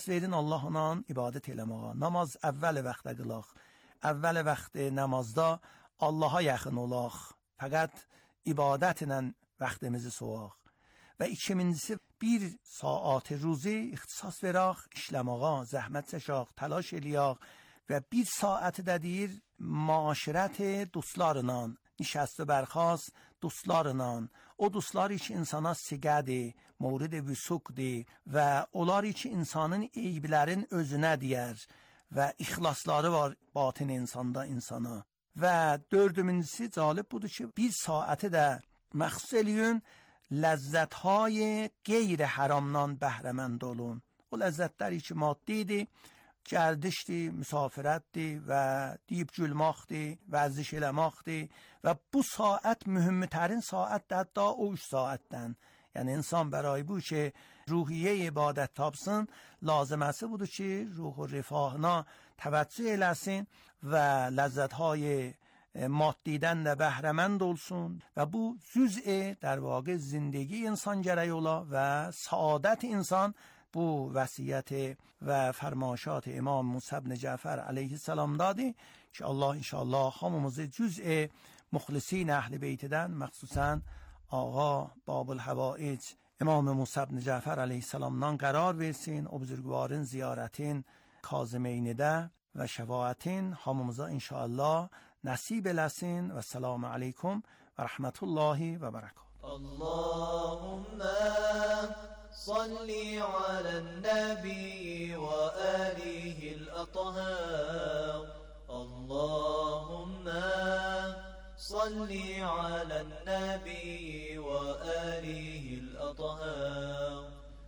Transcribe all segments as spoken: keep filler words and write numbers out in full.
verin Allahla ibadət eləməyə. Namaz əvvəl vaxtda qılaq. Əvvəl vaxt namazda Allaha yaxın olaq. Fəqət ibadətlə vaxtımızı soğaq. Və ikincisi, bir saat ruzi ixtisas verək işləməyə, zəhmət çəkək, təlaş eləyək və bir saati də deyir müaşirət dostlarla, nişəst bərxas dostlarla, o dostlar ki insana siqədir, mورد vüsuqdir və onlar ki insanın eyblərin özünə deyər və ixlasları var batin insanda insana. Və dördüncüsü cəlib budur ki, bir saati də məxsus eləyin ləzzətهای qeyri haramdan bəhrəmənd olun. O ləzzətləri ki maddidir, gərdişdir, müsafirətdir və deyib gülməkdir, vərziş eləməkdir və bu saat mühümmətərin saatdir hətta o üç saatdən. Yəni insan برای bu ki ruhiyyə ibadət tapsın, laziməsi budur ki ruh و rifahına təvəccüh eləsin və ləzzətهای maddidən də bəhrəmənd olsun və bu cüz'e در واقع زندگی insan gərək ola və saadət insan bu vəsiyyət və fərmaşat İmam Musa ibn Cəfər əleyhissalam dadı ki Allah inşallah hamımızı cüz'e muxlisin əhl-i beytdən məxsusən آقا باب الحوائج امام موسی بن جعفر علیه السلامdan قرار versin. O buzurgvarın ziyaretin kazimeynidə və şəfaətin hamımıza inşallah nəsib eləsin və selamu aleykum və rəhmətullahi və bərəkət. Allahümmə salli alən-nəbi və əlihil ətəhər. Allahümmə صل على النبي وآله الأطهار.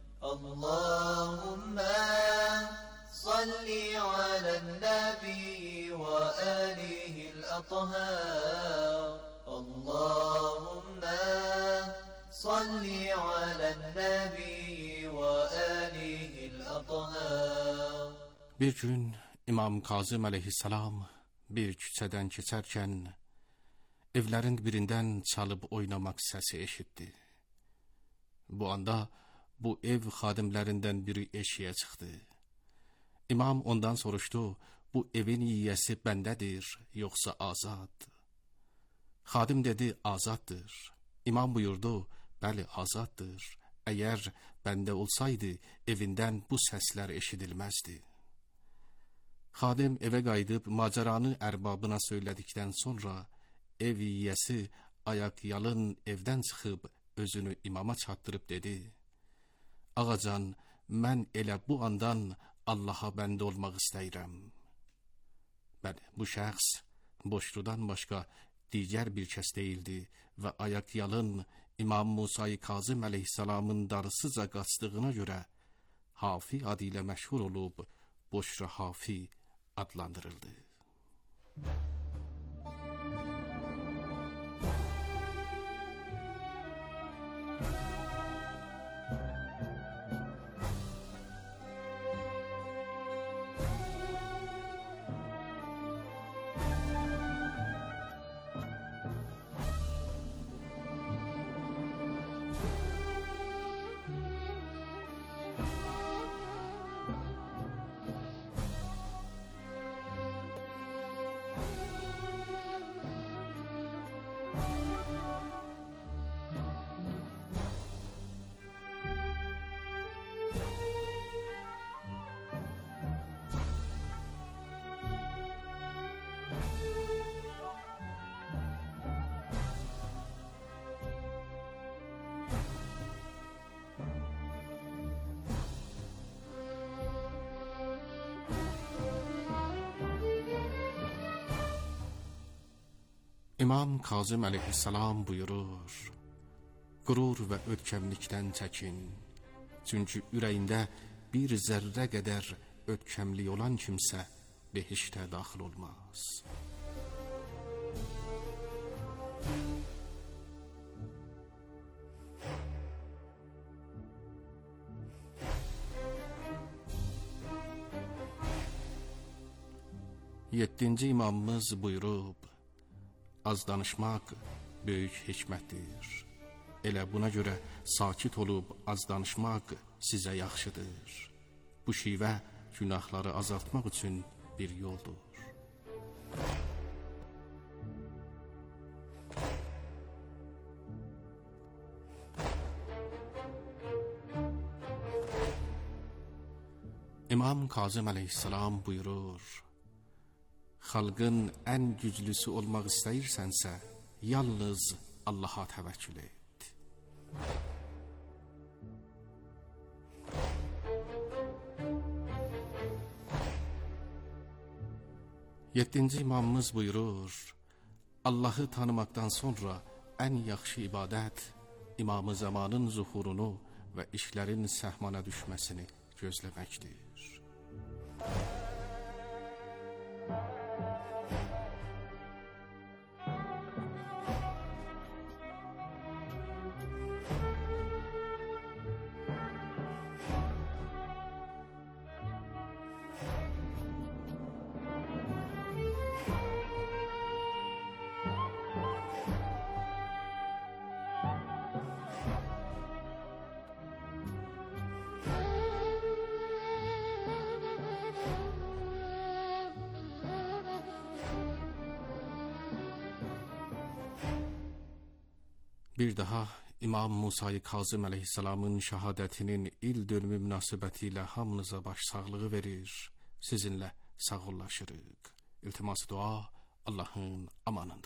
اللهم صل على النبي وآله الأطهار. اللهم صل على النبي وآله الأطهار. Bir gün İmam Kazım aleyhisselam bir küçədən keçərkən evlərin birindən çalıb oynamaq səsi eşitdi. Bu anda bu ev xadimlərindən biri eşiyə çıxdı. İmam ondan soruşdu, bu evin yiyəsi bəndədir, yoxsa azad? Xadim dedi, azaddır. İmam buyurdu, bəli azaddır. Əgər bəndə olsaydı, evindən bu səslər eşidilməzdi. Xadim evə qayıdıb macaranı ərbabına söylədikdən sonra ev yiyəsi ayaq yalın evdən çıxıb özünü imama çatdırıb dedi, ağacan, mən elə bu andan Allaha bəndə olmaq istəyirəm. Bəli, bu şəxs boşludan başqa digər bir kəs deyildi və ayaq yalın İmam Musa-i Kazım əleyhissalamın darısıca qaçdığına görə Hafi adı ilə məşhur olub Boşra Hafi adlandırıldı. İmam Kazım aleyhissalam buyurur, qürur və ötkəmlikdən çəkin, çünki ürəyində bir zərrə qədər ötkəmlik olan kimsə behiştə daxil olmaz. Yeddinci imamımız buyurub, az danışmaq böyük hikmətdir. Elə buna görə sakit olub az danışmaq sizə yaxşıdır. Bu şivə günahları azaltmaq üçün bir yoldur. İmam Kazım aleyhisselam buyurur: xalqın ən güclüsü olmaq istəyirsənsə, yalnız Allaha təvəkkül et. Yeddinci imamımız buyurur: Allahı tanımaqdan sonra ən yaxşı ibadət imamı zamanın zuhurunu və işlərin səhmana düşməsini gözləməkdir. Bir daha İmam Musa Kazım aleyhisselamın şəhadətinin il dönümü münasibəti ilə hamınıza başsağlığı verir, sizinlə sağollaşırıq. İltiması dua Allahın amanında.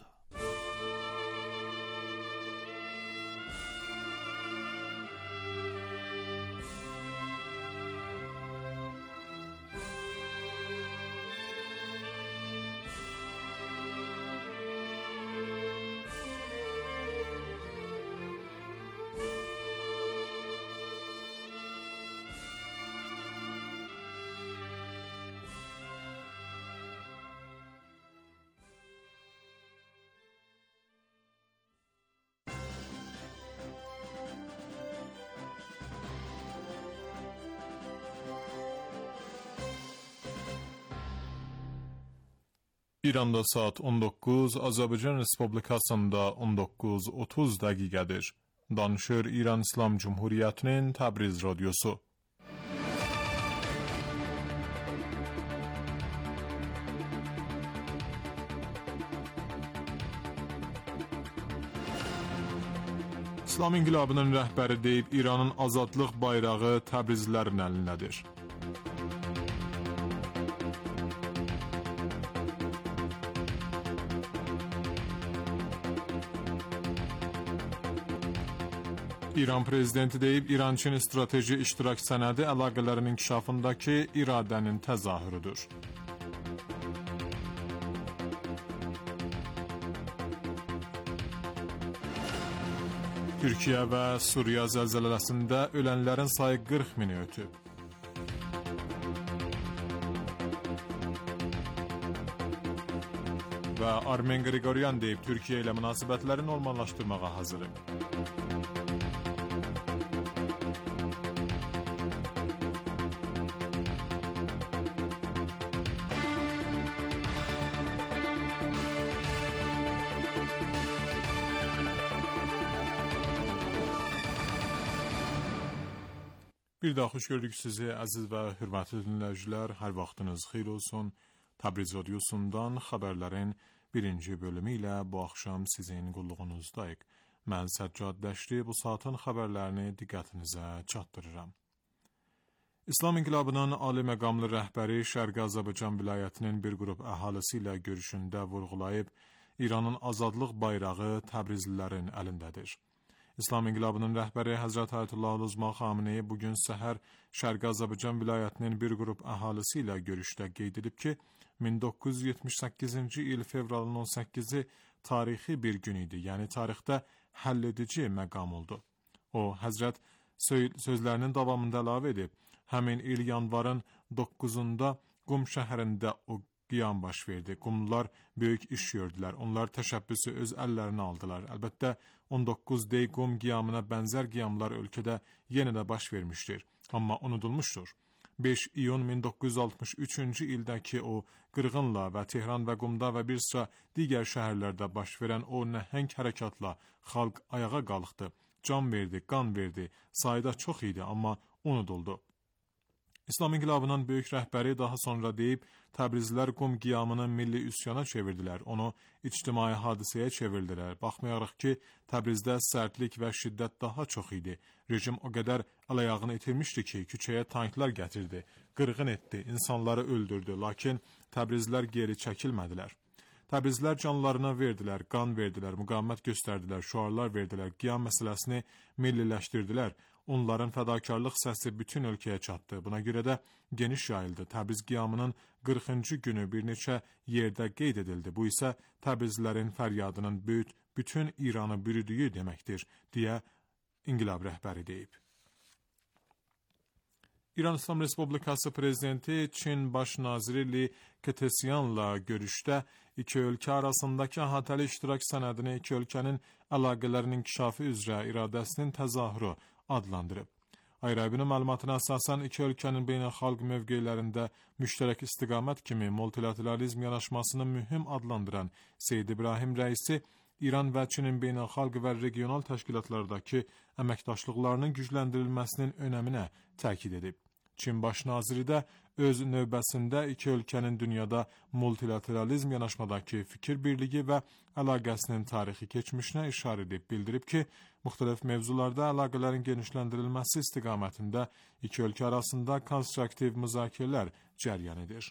İranda saat on doqquz, Azərbaycan Respublikasında on doqquz otuz dəqiqədir. Danışır İran İslam Cumhuriyyətinin Təbriz Radyosu. İslam İnqilabının rəhbəri deyib, İranın azadlıq bayrağı Təbrizlilərin əlindədir. İran prezidenti deyib, İran-Çin strateji iştirak sənədi əlaqələrin inkişafındakı iradənin təzahürüdür. Türkiyə və Suriya zəlzələsində ölənlərin sayı qırx mini ötüb. Və Armen Qriqoryan deyib, Türkiyə ilə münasibətləri normallaşdırmağa hazırıq. Bir daha xoş gördük sizi əziz və hörmətli dinləyicilər. Hər vaxtınız xeyir olsun. Təbriz Radyosundan xəbərlərin birinci bölümü ilə bu axşam sizin qulluğunuzdayıq. Mən Səccad Dəşti bu saatın xəbərlərini diqqətinizə çatdırıram. İslam İnqilabının ali məqamlı rəhbəri Şərqi Azərbaycan vilayətinin bir qrup əhalisi ilə görüşündə vurğulayıb, İranın azadlıq bayrağı Təbrizlilərin əlindədir. İslam İnqilabının rəhbəri Həzrət Ayətullah Uzma Xameneyi bugün səhər Şərqi Azərbaycan vilayətinin bir qrup əhalisi ilə görüşdə qeyd edib ki, min doqquz yüz yetmiş səkkizinci il fevralın on səkkizi tarixi bir gün idi, yəni tarixdə həlledici məqam oldu. O, Həzrət sözlərinin davamında əlavə edib, həmin il yanvarın doqquzunda Qum şəhərində o qiyam baş verdi. Qumlular böyük iş gördülər. Onlar təşəbbüsü öz əllərinə aldılar. Əlbəttə, on doqquz dey Qum qiyamına bənzər qiyamlar ölkədə yenə də baş vermişdir. Amma unudulmuşdur. beş iyun min doqquz yüz altmış üçüncü ildəki o qırğınla və Tehran və Qumda və bir sıra digər şəhərlərdə baş verən o nəhəng hərəkatla xalq ayağa qalxdı, can verdi, qan verdi, sayda çox idi, amma unuduldu. İslam İnqilabının böyük rəhbəri daha sonra deyib, Təbrizlilər Qum qiyamını milli üsyana çevirdilər, onu ictimai hadisəyə çevirdilər. Baxmayaraq ki, Təbrizdə sərtlik və şiddət daha çox idi. Rejim o qədər əl-ayağını itirmişdi ki, küçəyə tanklar gətirdi, qırğın etdi, insanları öldürdü, lakin Təbrizlilər geri çəkilmədilər. Təbrizlilər canlarına verdilər, qan verdilər, müqavimət göstərdilər, şüarlar verdilər, qiyam məsələsini milliləşdirdilər. Onların fədakarlıq səsi bütün ölkəyə çatdı. Buna görə də geniş yayıldı. Təbriz qiyamının qırxıncı günü bir neçə yerdə qeyd edildi. Bu isə Təbrizlilərin fəryadının böyük bütün İranı bürüdüyü deməkdir, deyə İnqilab rəhbəri deyib. İran İslam Respublikası Prezidenti Çin Baş Naziri Li Keqiyan'la görüşdə iki ölkə arasındakı əhatəli iştirak sənədini iki ölkənin əlaqələrinin inkişafı üzrə iradəsinin təzahürü adlandırıb. Ayrabinin məlumatına əsasən iki ölkənin beynəlxalq mövqelərində müştərək istiqamət kimi multilateralizm yanaşmasını mühüm adlandıran Seyyid İbrahim rəisi İran və Çinin beynəlxalq və regional təşkilatlardakı əməkdaşlıqlarının gücləndirilməsinin önəminə təkid edib. Çin baş naziri də öz növbəsində iki ölkənin dünyada multilateralizm yanaşmadakı fikir birliyi və əlaqəsinin tarixi keçmişinə işarə edib bildirib ki, müxtəlif mövzularda əlaqələrin genişləndirilməsi istiqamətində iki ölkə arasında konstruktiv müzakirələr cəryan edir.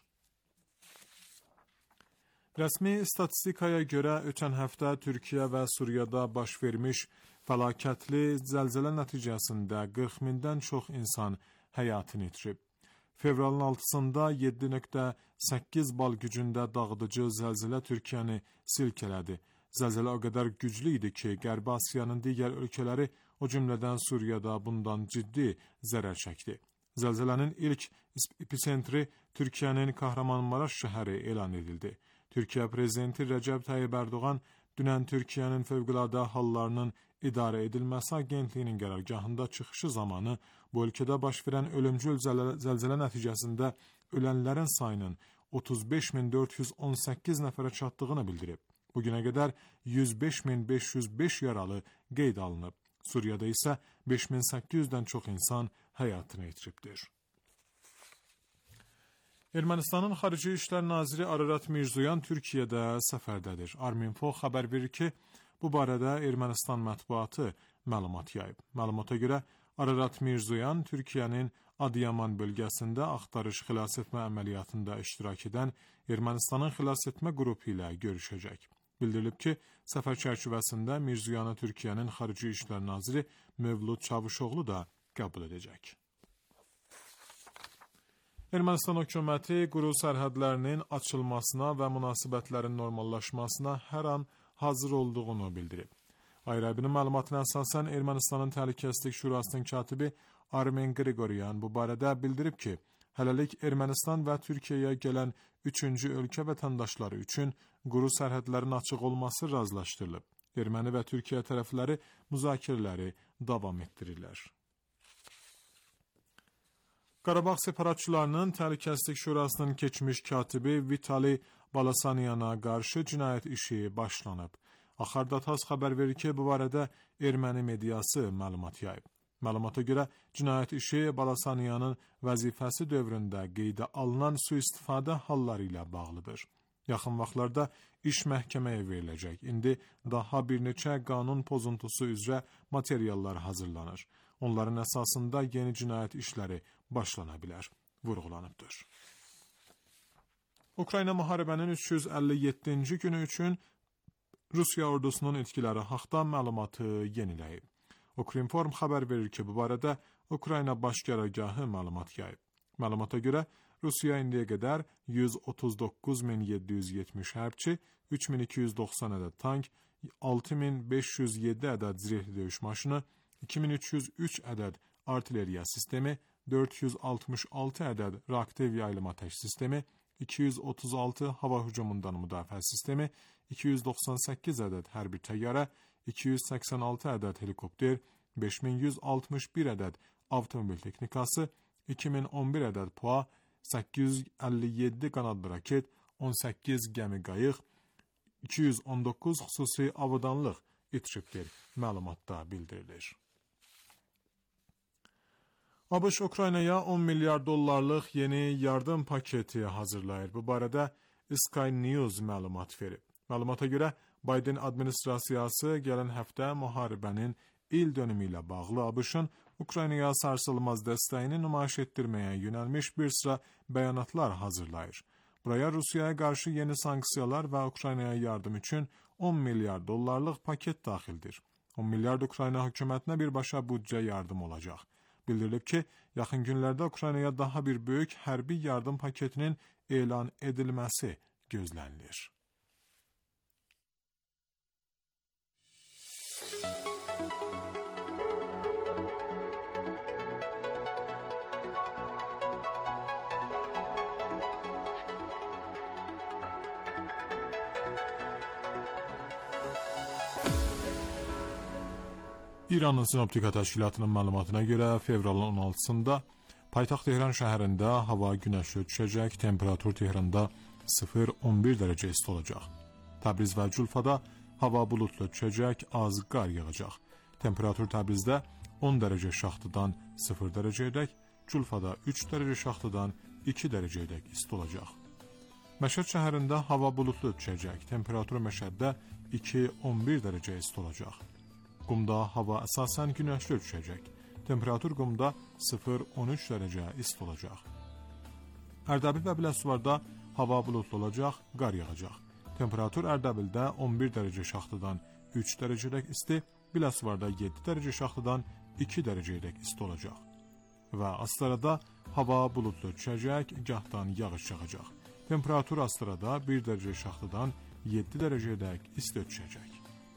Rəsmi statistikaya görə ötən həftə Türkiyə və Suriyada baş vermiş fəlakətli zəlzələ nəticəsində qırx mindən çox insan həyatını itirib. Fevralın altısında yeddi nöqtə səkkiz bal gücündə dağıdıcı zəlzələ Türkiyəni silkələdi. Zəlzələ o qədər güclü idi ki, Qərbi Asiyanın digər ölkələri, o cümlədən Suriyada bundan ciddi zərər çəkdi. Zəlzələnin ilk epicentri Türkiyənin Kahramanmaraş şəhəri elan edildi. Türkiyə Prezidenti Rəcəb Tayyib Ərdoğan dünən Türkiyənin Fövqəladə Hallarının İdarə Edilməsi Agentliyinin qərargahında çıxışı zamanı bu ölkədə baş verən ölümcül zəlzələ nəticəsində ölənlərin sayının otuz beş min dörd yüz on səkkiz nəfərə çatdığını bildirib. Bugünə qədər yüz beş min beş yüz beş yaralı qeyd alınıb. Suriyada isə beş min səkkiz yüzdən çox insan həyatını itiribdir. Ermənistanın Xarici İşlər Naziri Ararat Mirzoyan Türkiyədə səfərdədir. Arminfo xəbər verir ki, bu barədə Ermənistan mətbuatı məlumat yayıb. Məlumata görə Ararat Mirzoyan Türkiyənin Adıyaman bölgəsində axtarış xilas etmə əməliyyatında iştirak edən Ermənistanın xilas etmə qrupu ilə görüşəcək. Bildirilib ki, səfər çərçivəsində Mirzoyanı Türkiyənin Xarici İşlər Naziri Mövlud Çavuşoğlu da qəbul edəcək. Ermənistan hökuməti quru sərhədlərinin açılmasına və münasibətlərin normallaşmasına hər an hazır olduğunu bildirib. Ayrabinin məlumatına əsasən Ermənistanın Təhlükəsizlik Şurasının katibi Armen Qriqoryan bu barədə bildirib ki, hələlik Ermənistan və Türkiyəyə gələn üçüncü ölkə vətəndaşları üçün quru sərhədlərin açıq olması razılaşdırılıb. Erməni və Türkiyə tərəfləri müzakirələri davam etdirirlər. Qarabağ separatçılarının Təhlükəsizlik Şurasının keçmiş katibi Vitali Balasanyana qarşı cinayət işi başlanıb. Axardatas xəbər verir ki, bu barədə erməni mediası məlumat yayıb. Məlumata görə cinayət işi Balasanyanın vəzifəsi dövründə qeydə alınan sui-istifadə halları ilə bağlıdır. Yaxın vaxtlarda iş məhkəməyə veriləcək. İndi daha bir neçə qanun pozuntusu üzrə materiallar hazırlanır. Onların əsasında yeni cinayət işləri başlana bilər, vurğulanıbdır. Ukrayna müharibənin üç yüz əlli yeddinci günü üçün Rusiya ordusunun itkiləri haqda məlumatı yeniləyib. Ukrinform xəbər verir ki, bu barədə Ukrayna baş qərargahı məlumat yayıb. Məlumata görə Rusiya indiyə qədər yüz otuz doqquz min yeddi yüz yetmiş hərbçi, üç min iki yüz doxsan ədəd tank, altı min beş yüz yeddi ədəd zirehli döyüş maşını, iki min üç yüz üç ədəd artilleriya sistemi, dörd yüz altmış altı ədəd reaktiv yaylım ateş sistemi, iki yüz otuz altı hava hücumundan müdafiə sistemi, iki yüz doxsan səkkiz ədəd hərbi təyyarə, iki yüz səksən altı ədəd helikopter, beş min yüz altmış bir ədəd avtomobil texnikası, iki min on bir ədəd P U A, səkkiz yüz əlli yeddi qanadlı raket, on səkkiz gəmi qayıq, iki yüz on doqquz xüsusi avadanlıq itiribdir, məlumatda bildirilir. ABŞ Ukraynaya on milyar dollarlıq yeni yardım paketi hazırlayır. Bu barədə Sky News məlumat verib. Məlumata görə Biden administrasiyası gələn həftə müharibənin il dönümü ilə bağlı ABŞ-ın Ukraynaya sarsılmaz dəstəyini nümayiş etdirməyə yönəlmiş bir sıra bəyanatlar hazırlayır. Buraya Rusiyaya qarşı yeni sanksiyalar və Ukraynaya yardım üçün on milyar dollarlıq paket daxildir. on milyard Ukrayna hökumətinə birbaşa büdcə yardım olacaq. Bildirilib ki, yaxın günlərdə Ukraynaya daha bir böyük hərbi yardım paketinin elan edilməsi gözlənilir. İranın Sinoptika Təşkilatının məlumatına görə fevralın on altısında paytaxt Tehran şəhərində hava günəşli düşəcək, temperatur Tehranda sıfır on bir dərəcə isti olacaq. Təbriz və Culfada hava bulutlu düşəcək, az qar yağacaq. Temperatur Təbrizdə on dərəcə şaxtıdan sıfır dərəcəyədək, Culfada üç dərəcə şaxtıdan iki dərəcəyədək isti olacaq. Məşəd şəhərində hava bulutlu düşəcək, temperatur Məşəddə iki on bir dərəcə isti olacaq. Qumda hava əsasən günəşli düşəcək. Temperatur Qumda sıfır on üç dərəcə isti olacaq. Ərdəbil və Biləsuvarda hava bulutlu olacaq, qar yağacaq. Temperatur Ərdəbildə on bir dərəcə şaxtıdan üç dərəcədək isti, Biləsuvarda yeddi dərəcə şaxtıdan iki dərəcədək isti olacaq. Və Astarada hava bulutlu düşəcək, gahdan yağış yağacaq. Temperatur Astarada bir dərəcə şaxtıdan yeddi dərəcədək isti düşəcək.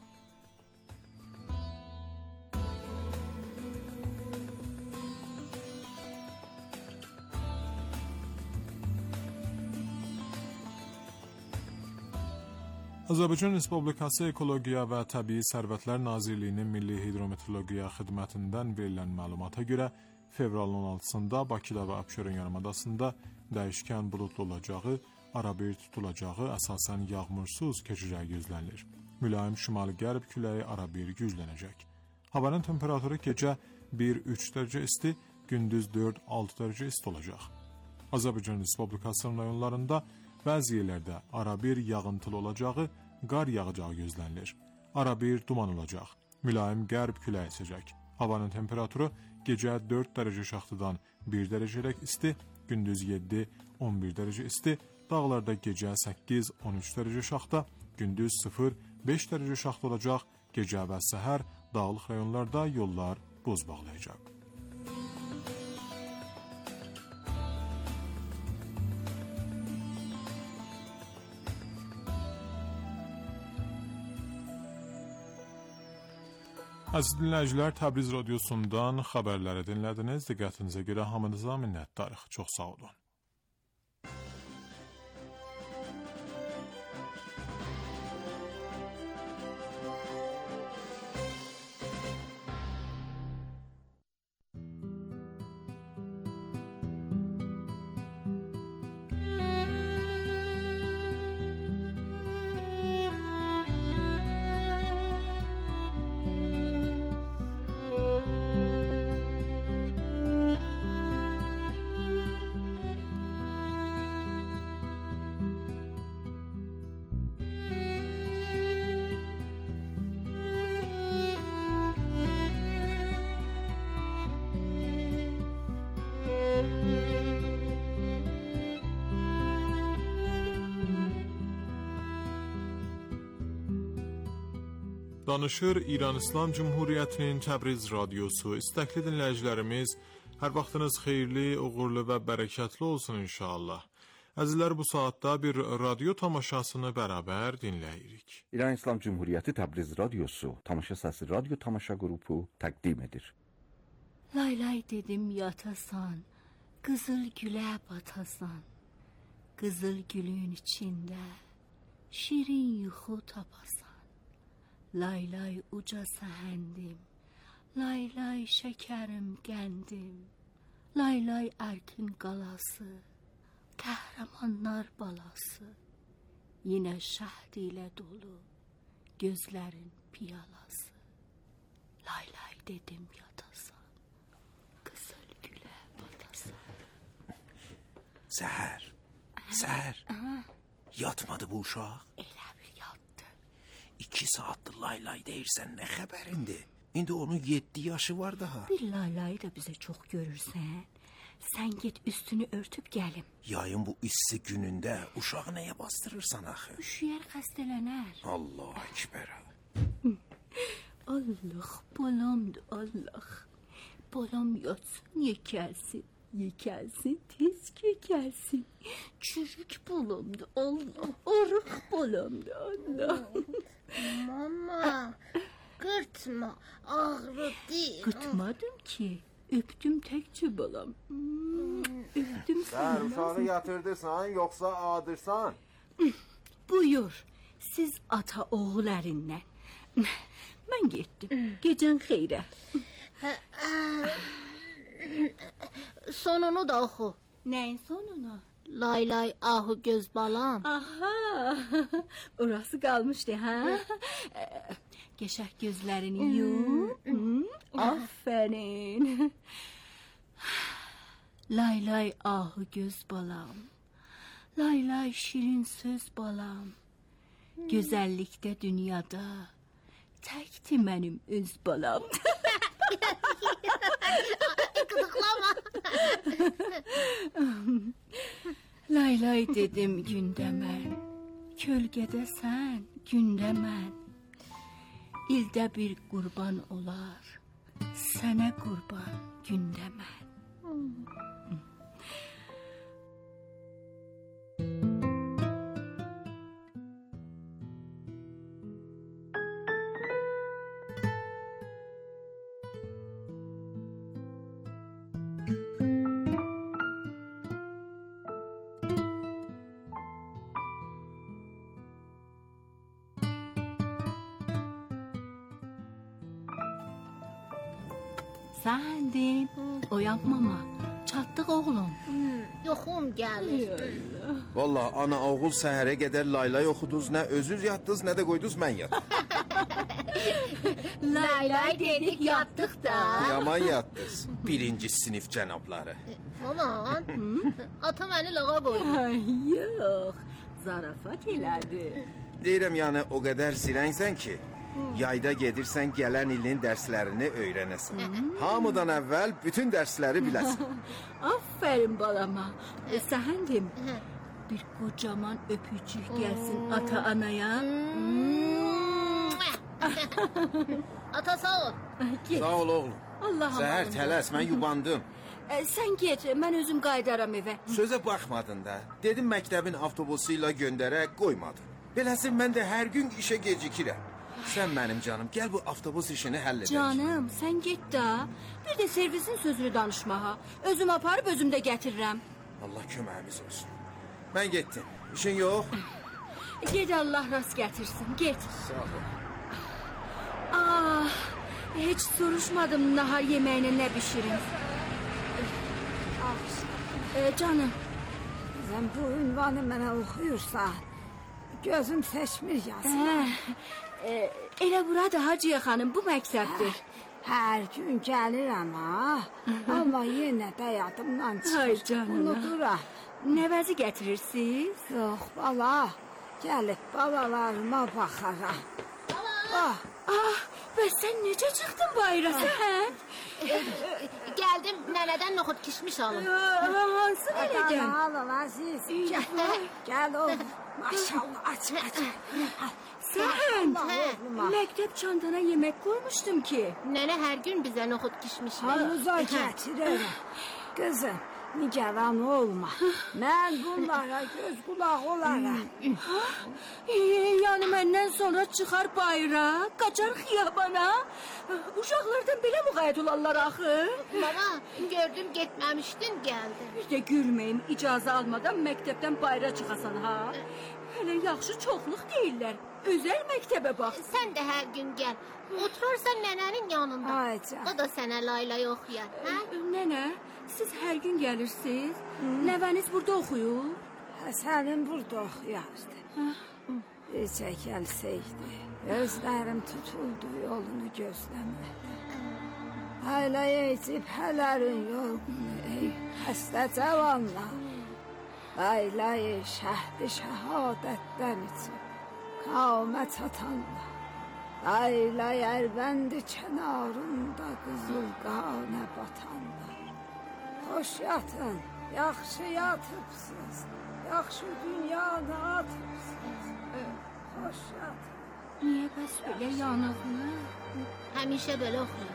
Azərbaycan Respublikası Ekologiya və Təbii Sərvətlər Nazirliyinin Milli Hidrometeorologiya Xidmətindən verilən məlumata görə fevralın on altısında Bakıda və Abşeron yarımadasında dəyişkən buludlu olacağı, arabir tutulacağı, əsasən yağmursuz keçəcəyi gözlənilir. Mülayim şimal-qərb küləyi arabir güclənəcək. Havanın temperaturu gecə bir üç dərəcə isti, gündüz dörd altı dərəcə isti olacaq. Azərbaycan Respublikasının rayonlarında bəzi yerlərdə arabir yağıntılı olacağı, qar yağacağı gözlənilir. Arabir duman olacaq. Mülayim qərb küləyi əsəcək. Havanın temperaturu gecə dörd dərəcə şaxtıdan bir dərəcədək isti, gündüz yeddi on bir dərəcə isti, dağlarda gecə səkkiz on üç dərəcə şaxta, gündüz sıfır beş dərəcə şaxta olacaq. Gecə və səhər dağlıq rayonlarda yollar buz bağlayacaq. Əziz dinləyicilər, Təbriz radiosundan xəbərləri dinlədiniz. Diqqətinizə görə hamınıza minnətdarıq. Çox sağ olun. Danışır İran İslam Cumhuriyyətinin Təbriz radiosu. İstəkli dinləyicilərimiz, hər vaxtınız xeyirli, uğurlu və bərəkətli olsun inşallah. Əzizlər, bu saatda bir radyo tamaşasını bərabər dinləyirik. İran İslam Cumhuriyyəti Təbriz radiosu tamaşa səsi radyo tamaşa qrupu təqdim edir. Lay lay dedim yatasan, qızıl gülə batasan, qızıl gülün içində şirin yuxu tapasan. Lay lay uca səhəndim, lay lay şəkərim gəndim, lay lay ərkin qalası, qəhrəmanlar balası, yenə şəhd ilə dolu, gözlərin piyalası. Lay lay dedim yatasan, qızıl gülə Səhər, səhər, yatmadı bu uşaq. Elə bir yatdı. İki saatdir lay lay deyirsən, nə xəbərindir? İndi onun yeddi yaşı var daha. Bir laylayı da bize çok görürsen, sen git üstünü örtüp gəlim. Yayın bu issi günündə uşağı nəyə bastırırsan axı? Üşüyer, xəstələnər. Allah ekber. Allah, balamdır Allah. Balam yatsın, yekəlsin. Yekəlsin, tez yekəlsin. Çürük balamdır Allah. Arıq balamdır Allah. Mama, qırtma, ağrı değil. Qıtmadım ki. Öptüm tekçe balam. Hmm, öptüm Sen seni. uşağı yatırdırsan yoksa ağdırsan? Buyur. Siz ata oğul ərindən. Mən getdim. Gecən xeyrə. Sonunu da oxu. Nəyin sonunu? Lay lay ahu göz balam. Aha. Orası qalmışdı ha? Geçək gözlərini yum. Hmm, aferin. Lay lay ahu göz balam. Lay lay şirin söz balam. Gözəllikdə dünyada təkdi mənim öz balam. Qıdıqlama. Lay lay dedim gündə mən. Kölgədə sən, gündə mən. İldə bir qurban olar. Sənə qurban gündə mən. Səndin, oyanmama. Çatdıq oğlum. Yoxum gəlir. Vallahi ana oğul səhərə qədər laylay oxuduz, nə özünüz yatdınız, nə də qoydunuz mən yatdım. Lay lay dedik yatdıq da. Yaman yatdınız. Birinci sinif cənabları. Aman, ata məni lağa qoydu. Ay, yox, zarafat elədi. Deyirəm yəni o qədər zirənsən ki, yayda gedirsən gələn ilin dərslərini öyrənəsən. Hamıdan əvvəl bütün dərsləri biləsən. Aferin balama. E, Səhendim, bir kocaman öpücük gelsin ata anaya. Ata sağ ol. Git. Sağ ol oğlum. Allah'ım. Səhər tələs, mən yubandım. E, sen git, ben özüm qaydaram evə. Sözə baxmadın da. Dedim məktəbin avtobusuyla göndərək, qoymadın. Beləsin mən də hər gün işə gecikirəm. Sən mənim canım, gəl bu avtobus işini həll edək. Canım, sen git da. Bir de servisin sözünü danışmaha. Özüm aparıb özüm də gətirirəm. Allah köməyimiz olsun. Mən getdim. İşin yox? Ged Allah rast gətirsin, get. Sağ ol. Ah, hiç soruşmadım nahar yeməyinə nə bişirim. E, canım. Sen bu ünvanı mənə oxuyursan, gözüm seçmir yazın. Hə, e, elə burada Hacıya xanım, bu məktəbdir. Hər gün gəlirəm ha, amma yenə də yadımdan Ay çıxır. canım. Unuduram. Nəvəzi gətirirsiniz? Yox bala, gəlib balalarıma baxaram. Ah, Ah, bəs sən necə çıxdın bayıra sən? Gəldim, nənədən noxud kişmiş alım. Hansı nənədən? Adana alın Aziz. Gəl, gəl oğlum. Maşallah, aç, aç. Sən, Hə. məktəb çantana yemək qoymuşdum ki. Nənə hər gün bizə noxud kişmiş. Havuza gətirərəm. Qızım, nigaran olma. Mən bunlara göz qulaq olaram. E, yəni məndən sonra çıxar bayıra, qaçar xiyabana. Uşaqlardan belə müğayət olarlar axı. Mama, gördüm getməmişdin, gəldi. Bir də gülməyim, icazə almadan məktəbdən bayıra çıxasan ha. Hələ yaxşı çoxluq deyirlər. Özəl məktəbə bax. Sən də hər gün gəl. Oturarsan nənənin yanında. Ay can. O da sənə laylay oxuyar. Hə? Nənə, siz hər gün gəlirsiniz. Nəvəniz burada oxuyur. Həsənin burada oxuyardı. Necə gəlsəydi, gözlərim tutuldu yolunu gözləmədi. Hələ yeyib hələrin yolunu, ey xəstə cavanlar. Layla şəhd şəhadətdən üçün Kamət atanla Layla ərvənd kənarında qızıl qanə batanla Xoş yatın, yaxşı yatıbsınız Yaxşı dünyada atıbsınız Xoş yatın Niyə bəs belə yanıqlı? Həmişə belə oxuyur.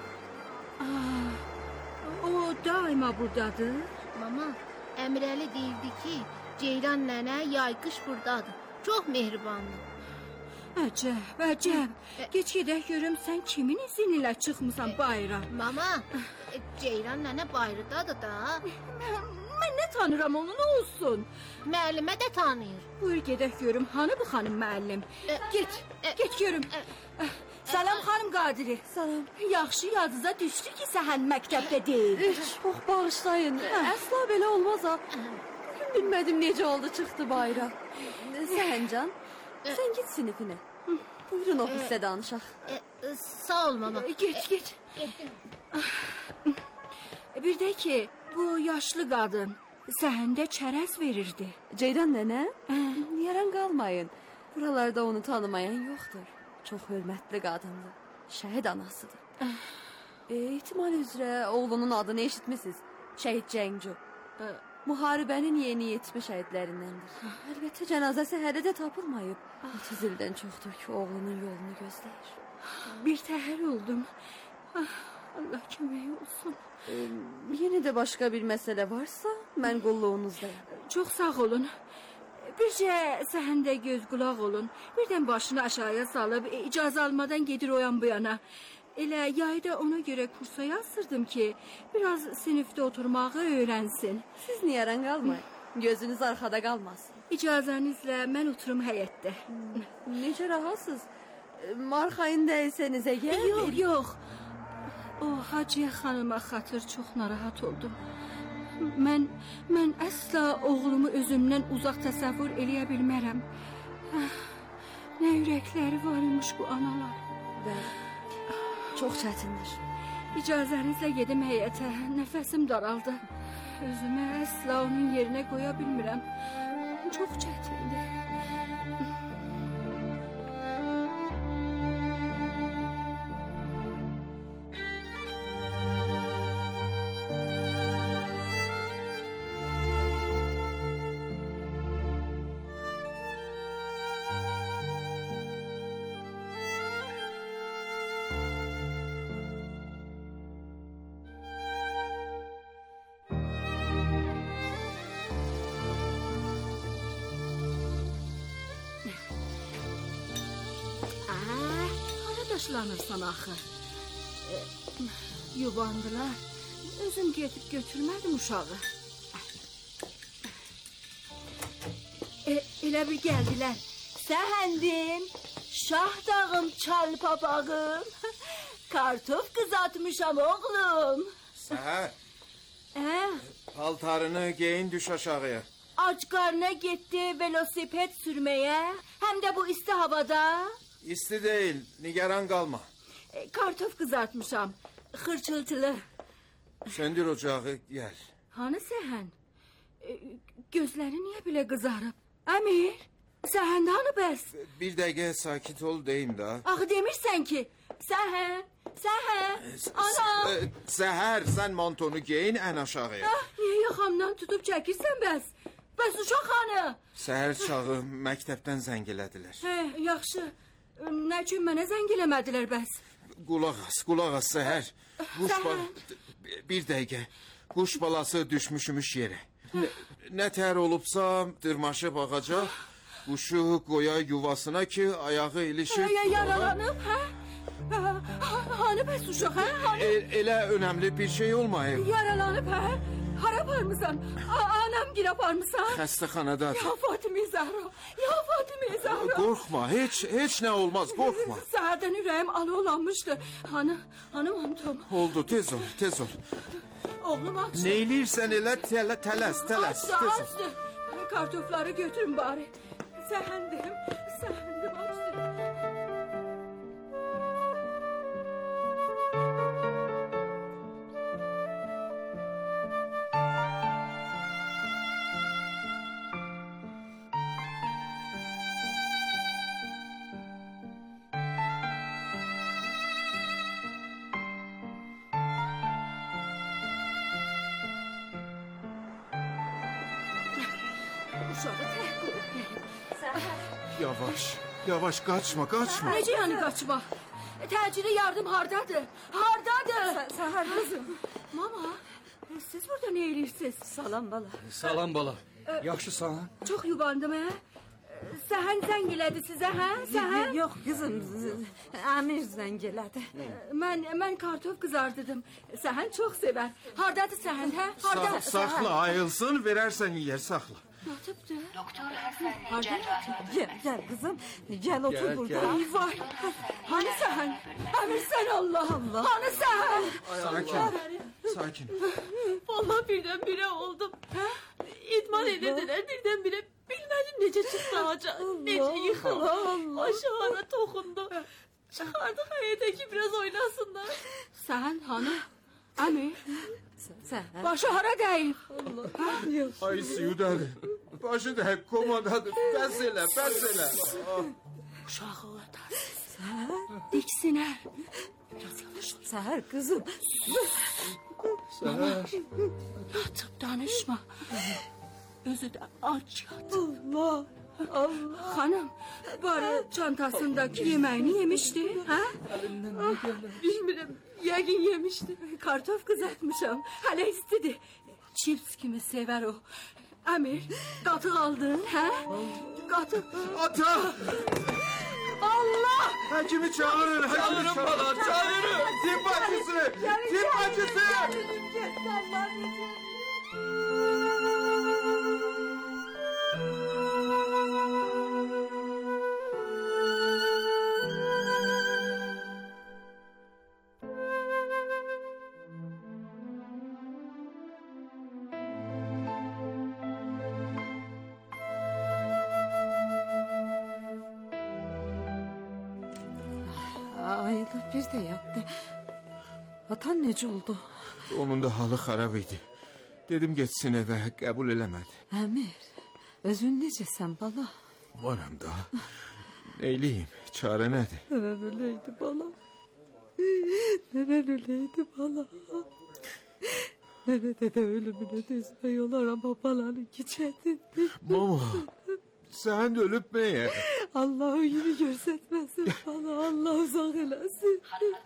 O daima buradadır. Mama, Əmirəli deyirdi ki, Ceyran nənə yay-qış buradadır. Çox mehribandır. Əcəb, əcəb. Geç gedək görüm sən kimin izni ilə çıxmısan bayıra? Mama, Ceyran nənə bayırdadır da. Mən, mən nə tanıram onu, nə olsun? Müəllimə də tanıyır. Buyur gedək görüm, hanı bu xanım müəllim? Get, get görüm. Salam xanım Qadiri. Salam. Yaxşı yadınıza düşdü ki, Səhən məktəbdə deyil. Çox bağışlayın. Əsla belə olmaz ha. Bugün bilmədim necə oldu çıxdı bayra. Səhəncan, sən git sinifinə. Buyurun ofisdə danışaq. Sağ ol mama. Get, get. Bir də ki, bu yaşlı qadın Səhəndə çərəz verirdi. Ceyran nənə? Yaran qalmayın. Buralarda onu tanımayan yoxdur. Çox hörmətli qadındır. Şəhid anasıdır. e, İhtimal üzrə oğlunun adını eşitmisiniz. Şəhid Cəngcu. E, Müharibənin yeni yetmə şəhidlərindəndir. Əlbəttə cənazəsi hələ də tapılmayıb. otuz ildən çoxdur ki, oğlunun yolunu gözləyir. Bir təhər oldum. Allah kömək olsun. E, Yenə də başqa bir məsələ varsa, mən qulluğunuzdayım. Çox sağ olun. Bircə Səhəndə göz qulaq olun. Birdən başını aşağıya salıb e, icazə almadan gedir o yan bu yana. Elə yayda ona görə kursa yazdırdım ki, biraz sinifdə oturmağı öyrənsin. Siz niyaran qalmayın. Gözünüz arxada qalmasın. İcazənizlə mən oturum həyətdə. Hmm. Necə rahatsız? Marxayın dəysəniz əgər... Yox, yox. O Hacıyə xanıma xatır çox narahat oldum. Mən, mən əsla oğlumu özümdən uzaq təsəvvür eləyə bilmərəm. Nə ürəkləri var imiş bu analar. Bəli, çox çətindir. İcazənizlə gedim həyətə, nəfəsim daraldı. Özümü əsla onun yerinə qoya bilmirəm. Çox çətindir. Daşlanırsan axı. E, yubandılar. Özüm gedib götürmədim uşağı. E, elə bir gəldilər. Səhəndim, Şahdağım, Çalpapağım. Kartof kızartmışam oğlum. Səhər. Hə? Paltarını geyin düş aşağıya. Ac qarnına getdi velosiped sürməyə. Həm də bu isti havada. İsti değil, nigaran kalma. E, kartof kızartmışam, xırçıltılı. Söndür ocağı, gel. Hanı Səhən? E, gözləri niyə belə qızarıb? Əmir, Səhəndə hanı bəs? Bir dəqiqə sakit ol deyim da. Axı demirsən ki, Səhən, Səhən, anam. Səhər, sen montonu giyin en aşağıya. Ah, niyə yaxamdan tutub çəkirsən bəs? Bəs uşaq hanı? Səhər çağı məktəbdən zəng elədilər. Hə, yaxşı. Nə üçün mənə zəng eləmədilər bəs? Qulaq as, qulaq as Səhər. Quş bal... Bir dəqiqə. Quş balası düşmüşmüş yerə. Nə, nə tər olubsa dırmaşıb ağaca. Quşu qoya yuvasına ki ayağı ilişib. Ya, yaralanıb, hə? Hanı bəs uşaq, hə? Hanı? El, elə önəmli bir şey olmayıb. Yaralanıb, hə? Hara aparmısan? Anam gir aparmısan? Xəstəxanadadır. Ya Fatime Zahra, ya Fatime Zahra. Qorxma, heç heç nə olmaz, qorxma. Səhərdən ürəyim alovlanmışdı. Hanı, hanı montum? Oldu, tez ol, tez ol. Oğlum açdı. Ne eləyirsən elə tələ, tələs, tələs. Açdı, açdı. Kartofları götürün bari. Səhəndim, səhəndim açdı. uşağı tək qoyub. Yavaş, yavaş kaçma, kaçma. Necə yəni qaçma? Təcili yardım hardadır? Hardadır? Səhər qızım. Mama, siz burada nə edirsiniz? Salam bala. Salam bala. Yaxşısan? Çox yubandım, hə? Səhən zəng elədi sizə, hə? Səhən? Yox qızım, Əmir zəng elədi. Mən mən kartof qızardırdım. Səhən çox sevər. Hardadır Səhən, hə? Harda? Sa saxla, ayılsın, verərsən yer, saxla. Yatıbdı. Doktor Həsən Cərrahi. Gəl, gəl qızım. Gəl otur Gəl, burada. gəl. Ay vay. Hani Səhən? Əmir sən Allah. Allah. Hani Səhən? Sakin, sakin. Vallahi birdən-birə oldum. Hə? İdman edirdilər birdən-birə. Bilmədim necə çıxdı ağaca. Necə yıxıldı. Aşağıya toxundu. Çıxardıq həyətəki biraz oynasınlar. Səhən hanı? Əmir? Səhər. Başı hara dəyib? Ay Siyudadır. Başı da hep komadadır. Bəs elə, bəs elə. Uşağı olasız. Diksinər. Biraz yavaş. Səhər qızım. Səhər. Yatıb danışma. Özü də aç yatıb. Allah. Allah. Xanım, bari çantasındaki yeməyini yemişdi, hə? Bilmirəm, yəqin yemişdi. Kartof qızartmışam, hələ istidir. Çips kimi sevər o. Əmir, qatıq aldın, hə? Qatıq. Ata! Allah! Həkimi çağırın, həkimi çağırın. Bana, çağırın. Tip bacısı, tip bacısı. Ayılıb bir də yatdı. Atan necə oldu? Onun da halı xarab idi. Dedim geçsin evə, qəbul eləmədi. Əmir, özün necəsən bala? Varam da. Neyliyim, çare nədir? Neren öleydi bala? Neren öleydi bala? Nerede de ölümüne düzme yolar ama balanın çetin. Mama, sen de ölüp meye? Allah yüzünü görsetmesin bana, Allah uzak eləsin.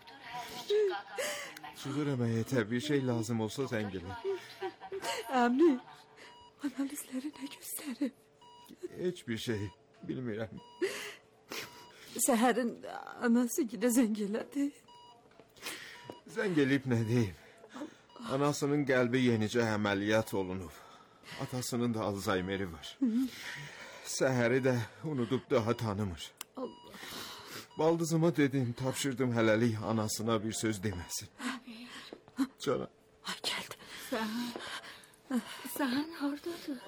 Çığır emeyete bir şey lazım olsa sen gelin. Əmri, analizleri ne gösterir? Hiçbir şey bilmirəm. Səhərin anası yine zəng elədi. Zəng eləyib nə deyim? Anasının qəlbi yenicə əməliyyat olunub. Atasının da Alzaymeri var. Səhəri də unudub daha tanımır. Allah. Baldızıma dedim, tapşırdım hələlik anasına bir söz deməsin. Canım. Ay geldi. Sen, sen hardadır?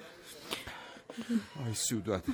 Ay Südad.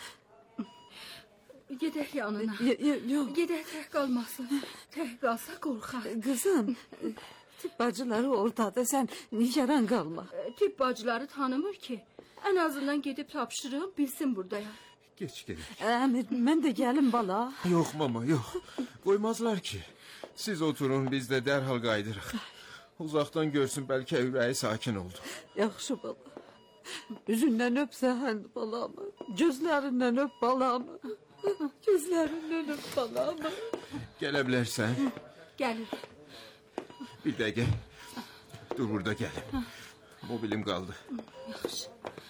Gedək yanına. Yox. Gedək tək qalmasın. Tək qalsa qorxar. Kızım, tip bacıları ortada, sen nigaran kalma. Tip bacıları tanımır ki. En azından gidip tapşırığım bilsin buradayım. Geç gedək. Əmir, mən də gəlim bala. Yox mama, yox. Qoymazlar ki. Siz oturun, biz də dərhal qaydırıq. Uzaqdan görsün, bəlkə ürəyi sakin oldu. Yaxşı bala. Üzündən öp Səhən balamı. Gözlərindən öp balamı. Gözlərindən öp balamı. Gələ bilərsən? Gəlir. Bir dəqiqə. Dur burada gəlim. Mobilim qaldı. Yaxşı.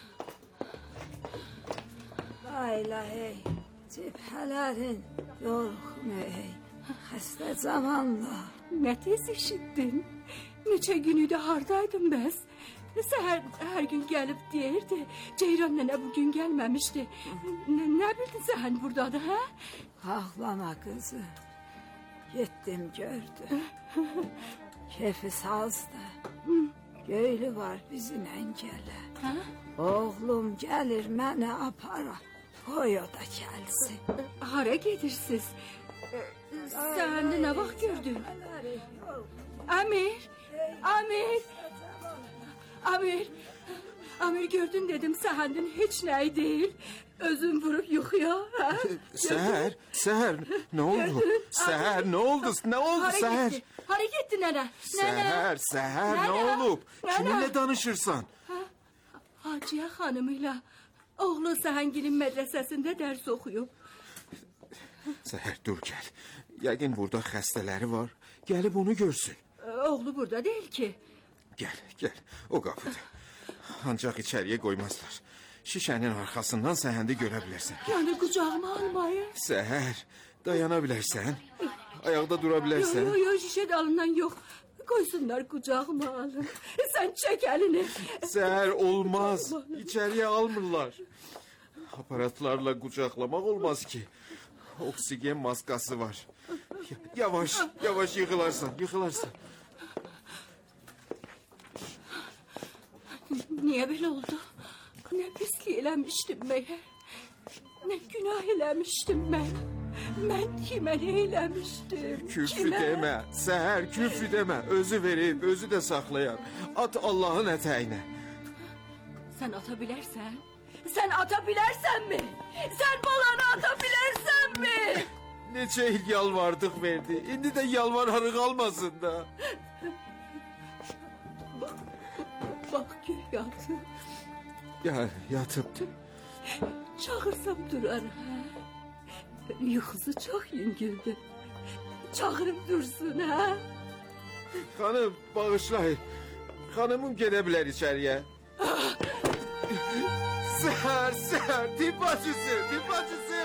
Ailəhey, cibhələrin yorğun ey, xəstə zamanla. Nə tez eşitdin? Neçə günüydü hardaydın bəs? Səhər hər gün gəlib deyirdi. Ceyran nənə bugün gəlməmişdi. N nə bildin Səhər buradadır, hə? Ağlama kızı. Gittim gördüm. Kefi sazdı. Göylü var bizimlə gələ. Hə? Oğlum gəlir mənə apara. Qoy o da gəlsin. Hara gedirsiniz? Səhəndə nə vaxt gördün? Amir, Amir, Amir, Amir gördün dedim Səhəndin heç nəyi deyil. Özün vurup yuxuya. Ha? Seher, Seher ne oldu? Seher ne oldu? Ne oldu Hara Seher? gitti? Hara gitti nene? Seher, Seher ne Nene? olup? Nene? Kiminle danışırsan? Ha? Haciye hanımıyla Oğlu Səhəngilin mədrəsəsində dərs oxuyub. Səhər dur gəl. Yəqin burada xəstələri var. Gəlib onu görsün. Oğlu burada deyil ki. Gəl, gəl. O qapıda. Ancaq içəriyə qoymazlar. Şişənin arxasından Səhəndi görə bilərsən. Yəni qucağıma almayın. Səhər, dayana bilərsən. Ayaqda dura bilərsən. Yox, yox, şişə dalından yox. Qoysunlar qucağıma alın. Sən çək əlini. Səhər olmaz. İçəriyə almırlar. Aparatlarla qucaqlamaq olmaz ki. Oksigen maskası var. Yavaş, yavaş yıxılarsan, yıxılarsan. Niyə belə oldu? Nə pislik eləmişdim məyər? Nə günah eləmişdim mən? Mən kimə nə eləmişdim? Küfrü demə, Səhər küfrü demə. Özü verib, özü də saxlayar. At Allahın ətəyinə. Sən ata bilərsən? Sən ata bilərsənmi? Sən balanı ata bilərsənmi? Neçə il yalvardıq verdi. İndi də yalvararıq almasın da. Bak, bak ki yatıb. Ya, yatıbdı. Çağırsam durar, hə? Yuxusu çox yüngüldür. Çağırıb dursun, hə? Xanım, bağışlayın. Xanımım gedə bilər içəriyə. Səhər, Səhər, tibb bacısı, tibb bacısı.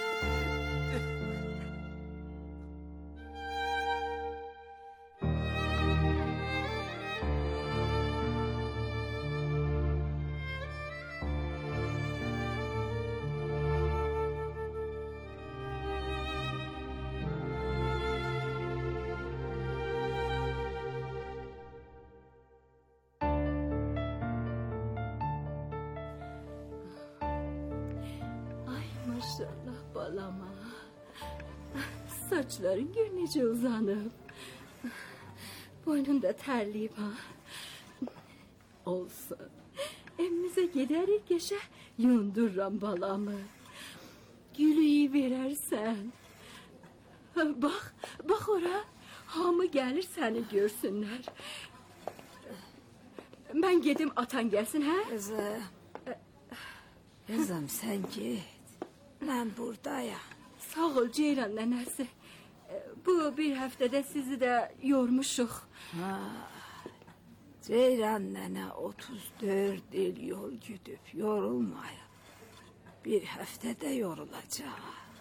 Maşallah balama. Saçların gör necə uzanıb. Boynun da tərliyib ha. Olsun. Evimizə gedərik geçə yundururam balamı. Gülüyü verərsən. Bax, bax ora. Hamı gəlir səni görsünlər. Mən gedim atan gəlsin, hə? Kızım. Kızım sen git. Ben buradayım. Sağ ol Ceyran nənəsi. Bu bir həftədə sizi də yormuşuq. Ha, Ceyran nənə otuz dörd il yol güdüb, yorulmayıb. Bir həftədə yorulacaq.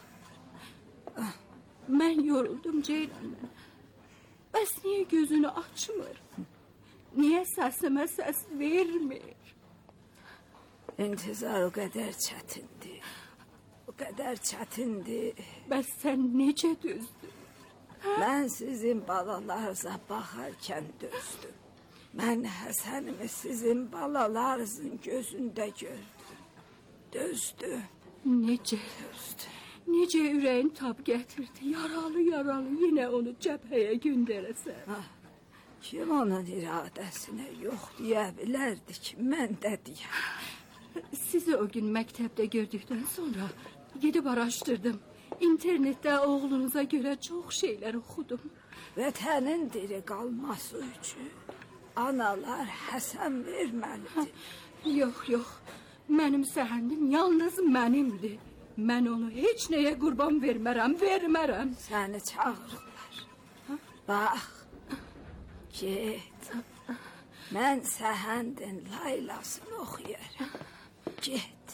Mən yoruldum Ceyran nənə. Bəs niyə gözünü açmır? Niyə səsimə səs vermir? İntizar o qədər çətindir. O qədər çətindir. Bəs sən necə dözdün? Mən sizin balalarınıza baxarkən dözdüm. Mən Həsənimi sizin balalarınızın gözündə gördüm. Dözdüm. Necə? Dözdüm. Necə ürəyin tab gətirdi? Yaralı yaralı yenə onu cəbhəyə göndərəsən. Ha, kim onun iradəsinə yox deyə bilərdi ki, mən də deyəm. Sizi o gün məktəbdə gördükdən sonra gedib araşdırdım. İnternetdə oğlunuza görə çox şeylər oxudum. Vətənin diri qalması üçün analar Həsən verməlidir. Yox, yox. Mənim Səhəndim yalnız mənimdir. Mən onu heç nəyə qurban vermərəm, vermərəm. Səni çağırırlar. Bax, get. Mən Səhəndin laylasını oxuyarım. Get.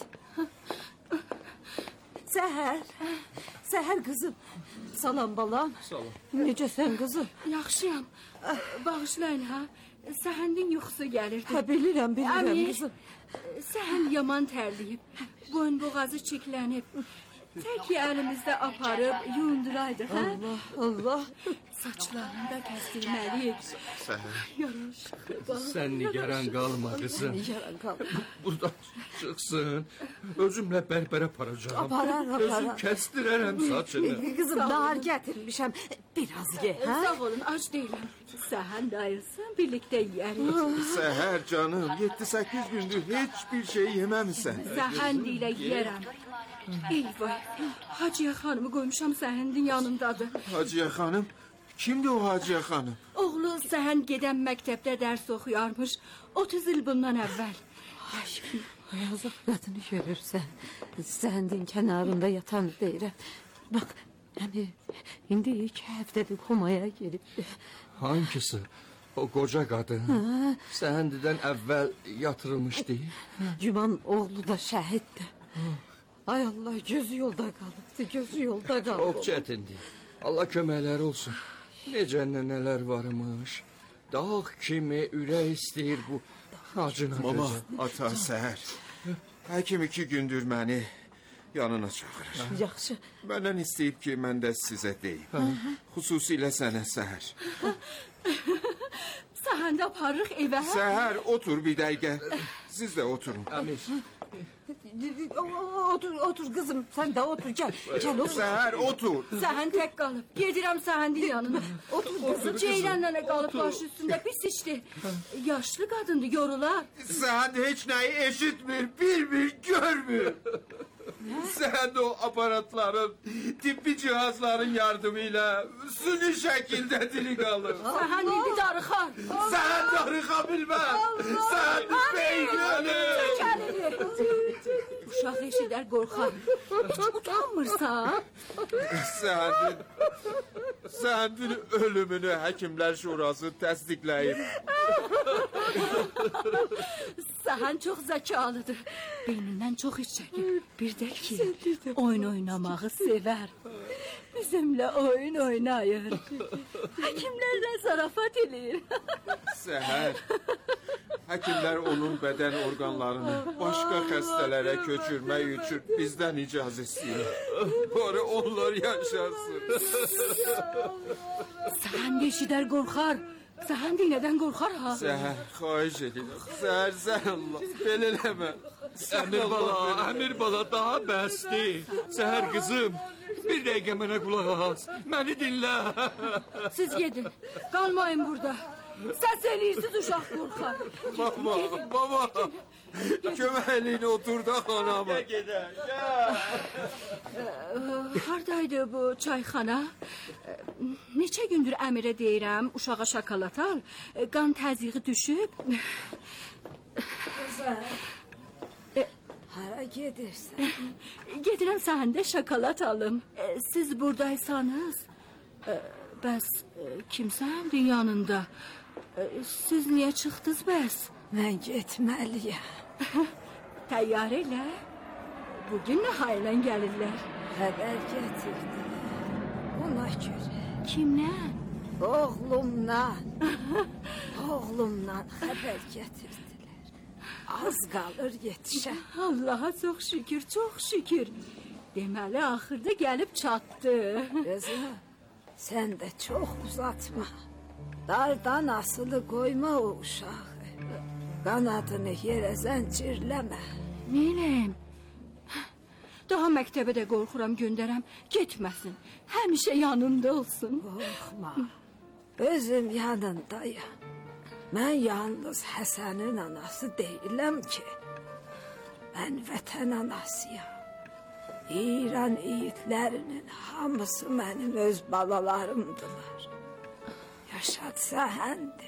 Səhər, Səhər qızım. Salam balam. Salam. Necəsən qızım? Yaxşıyam. Bağışlayın ha. Səhəndin yuxusu gəlirdi. Ha, bilirəm, bilirəm Əmir, qızım. Səhən yaman tərliyib. Boyun boğazı çiklənib. Tək əlimizdə aparıb yunduraydı, hə? Allah, Allah. Saçlarını da kəsdirməliyik. Səhər. Yaraşıqlı bax. Sən nigaran qalma qızım. Nigaran qalma. Buradan çıxsın. Özümlə bərbərə aparacağım. Aparar, aparar. Özüm kəstirərəm saçını. Qızım, nar gətirmişəm. Biraz ye, hə? Sağ olun, ac deyiləm. Səhən dayılsın, birlikdə yiyərik. Səhər canım, yeddi səkkiz gündür heç bir şey yeməmisən. Səhən ilə yiyərəm. Eyvay, Hacıya xanımı qoymuşam Səhəndin yanındadır. Hacıya xanım? Kimdir o Hacıya xanım? Oğlu Səhən gedən məktəbdə dərs oxuyarmış. otuz il bundan əvvəl. Yazıq qadını görürsən. Səndin kənarında yatan deyirəm. Bax, əmi, indi iki həftədir komaya giribdi. Hangisi? O qoca qadın. Hə. Səhəndidən əvvəl yatırılmışdı. Güman oğlu da şəhiddir. Ay Allah, gözü yolda qalıbdı, gözü yolda qalıb. Çox çətindir. Allah köməkləri olsun. Necə nələr varmış. Dağ kimi ürək istəyir bu acına. Baba, ata Səhər. Həkim iki gündür məni yanına çağırır. Yaxşı. Məndən istəyib ki, mən də sizə deyim. Xüsusilə sənə Səhər. Səhən də aparırıq evə. Səhər, otur bir dəqiqə. Siz də oturun. Əmir. Otur, otur kızım, sen de otur, gel. Gel otur. Səhər, otur. Səhən tək qalıb. Gedirəm Səhəndin yanına. Otur qızım. Ceylan nənə qalıb başı üstündə pis işdi. Yaşlı qadındı, yorular. Səhənd heç nəyi eşitmir, bilmir, görmür. Səhənd o aparatların, tibbi cihazların yardımıyla süni şəkildə dili qalır. Səhənd indi darıxar. Səhənd darıxa bilməz. Səhənd beyni ölür. Uşaq eşidər, qorxar. Heç utanmırsan? Səhəndin, Səhəndin ölümünü Həkimlər Şurası təsdiqləyib. Səhən çox zəkalıdır. Beynindən çox iş çəkir. Bir də ki, oyun oynamağı sevər. Bizimlə oyun oynayır. Həkimlərlə zarafat edir. Səhər, həkimlər onun bədən orqanlarını başqa xəstələrə köçürmək üçün bizdən icazə istəyir. Bari onlar yaşarsın. Səhən də eşidər, qorxar. Səhən dinədən qorxar ha. Səhər, xahiş edirəm. Səhər, sən Allah, belə eləmə. Əmir bala, əmir bala, daha bəsdir. Səhər qızım, bir dəqiqə mənə qulaq as. Məni dinlə. Siz gedin, qalmayın burada. Səs eləyirsiniz, uşaq qorxar. Baba, baba, köməkliyin oturdu xanamı. Gedək, Haradaydı bu çayxana? Neçə gündür əmirə deyirəm, uşağa şokolad al. Qan təzyiqi düşüb. Hara gedirsən? Gedirəm səndə şokolad alım. Siz buradaysanız, bəs kimsənin yanında? Siz niyə çıxdınız bəs? Mən getməliyəm. Təyyarə ilə. Bugün nəhayələn gəlirlər. Xəbər gətirdilər. Buna görə. Kimdən? Oğlumdan. Oğlumdan xəbər gətirdilər. Az qalır yetişə. Allaha çox şükür, çox şükür. Deməli, axırda gəlib çatdı. Qızım, sən də çox uzatma. Dardan asılı qoyma o uşağı. Qanadını yerə zəncirləmə. Neyləyim? Daha məktəbə də qorxuram göndərəm. Getməsin. Həmişə yanında olsun. Qorxma. Özüm yanındayım. Mən yalnız Həsənin anası deyiləm ki. Mən vətən anasıyam. İran yiğitlərinin hamısı mənim öz balalarımdılar. Yaşad Səhəndi.